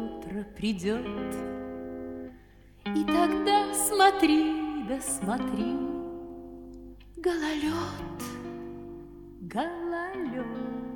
утро придет, и тогда смотри, да смотри, гололед, гололед.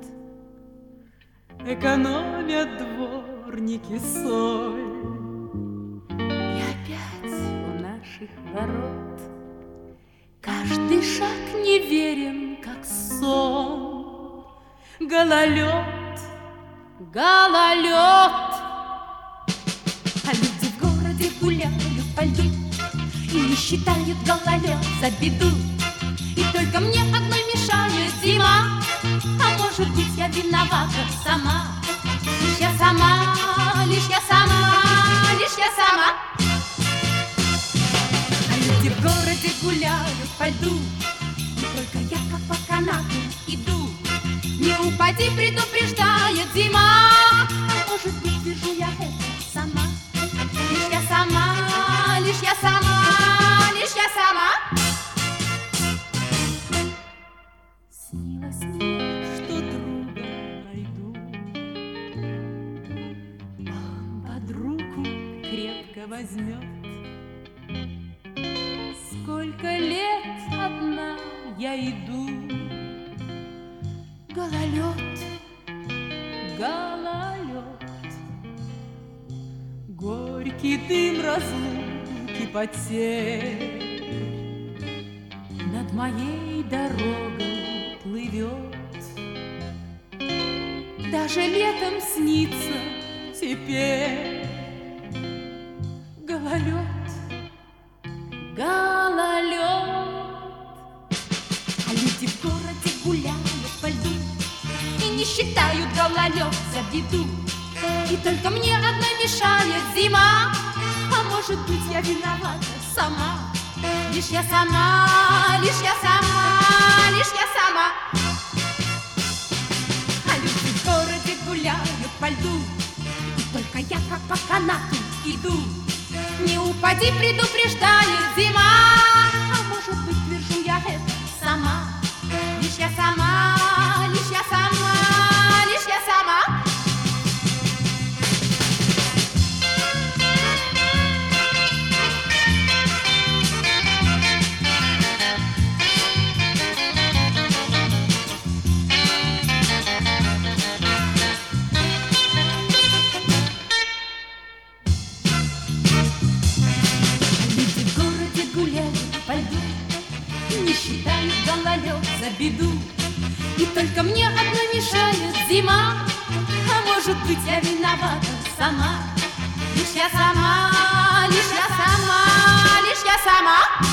Экономят дворники соль, и опять у наших ворот каждый шаг неверен, как сон. Гололед, гололед. А люди в городе гуляют по льду и не считают гололед за беду. И только мне одной мешает зима, а может быть, я виновата сама. Лишь я сама, лишь я сама, лишь я сама. А люди в городе гуляют по льду, и только я как по канату иду. Не упади, предупреждает зима, а может быть, вижу я это сама. Лишь я сама, лишь я сама, лишь я сама. Снилось мне, что друга найду, он под руку крепко возьмет. Сколько лет одна я иду, гололед, гололед. Горький дым разлуки, потерь над моей дорогой плывет. Даже летом снится теперь гололед, гололед. А люди в городе гуляют по льду и не считают гололед за беду. И только мне одной мешает зима, а может быть, я виновата сама. Лишь я сама, лишь я сама, лишь я сама. А люди в городе гуляют по льду, и только я как по канату иду. Не упади, предупреждает зима, а может быть, твержу я это сама. Лишь я сама, лишь я сама, лишь я сама. Не считают гололед за беду, и только мне одной мешает зима, а может быть, я виновата сама. Лишь я сама, лишь я сама, лишь я сама.